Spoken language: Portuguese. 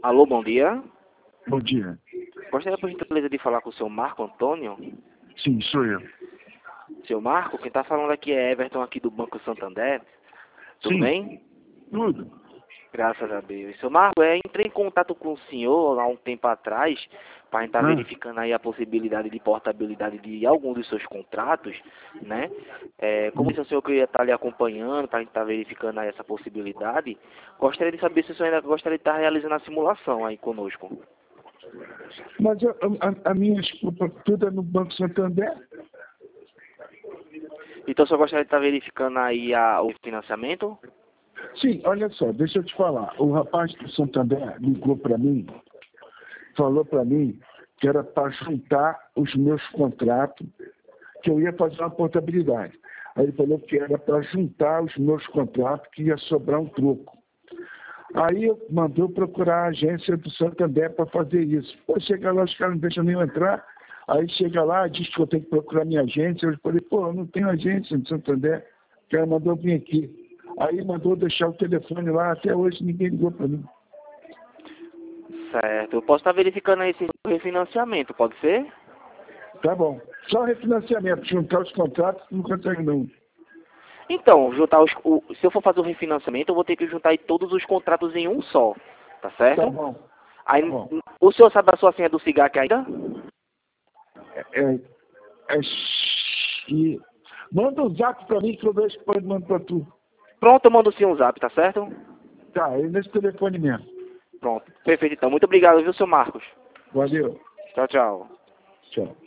Alô, bom dia. Bom dia. Gostaria, por gentileza, de falar com o seu Marco Antônio. Sim, sou eu. Seu Marco, quem está falando aqui é Everton, aqui do Banco Santander. Tudo Sim, bem? tudo. Graças a Deus. Seu Marco, entrei em contato com o senhor há um tempo atrás para a gente estar Ah, verificando aí a possibilidade de portabilidade de algum dos seus contratos, né? Como disse o senhor que ia estar lhe acompanhando para a gente estar verificando aí essa possibilidade, gostaria de saber se o senhor ainda gostaria de estar realizando a simulação aí conosco. mas a minha desculpa, tudo é no Banco Santander? Então, o senhor gostaria de estar verificando aí o financiamento? Sim, olha só, deixa eu te falar. O rapaz do Santander ligou para mim, falou para mim que era para juntar os meus contratos, que eu ia fazer uma portabilidade. Aí ele falou que era para juntar os meus contratos, que ia sobrar um troco. Aí mandou procurar a agência do Santander para fazer isso. Pô, chega lá, os caras não deixam nem eu entrar. Aí chega lá, diz que eu tenho que procurar minha agência. Eu falei, pô, eu não tenho agência do Santander. O cara mandou vir aqui. Aí mandou deixar o telefone lá. Até hoje ninguém ligou para mim. Certo. Eu posso estar verificando aí esse refinanciamento, pode ser? Tá bom. Só refinanciamento, juntar os contratos, não consegue não. Então, se eu for fazer o refinanciamento, eu vou ter que juntar aí todos os contratos em um só, tá certo? Tá bom. Aí, Tá bom. o senhor sabe a sua senha do CIGAC ainda? É, e manda um zap para mim que eu vejo que pode mandar para tu. Pronto, eu mando sim um zap, tá certo? Tá, é nesse telefone mesmo. Pronto. Perfeito, então. Muito obrigado, viu, seu Marcos? Valeu. Tchau, tchau. Tchau.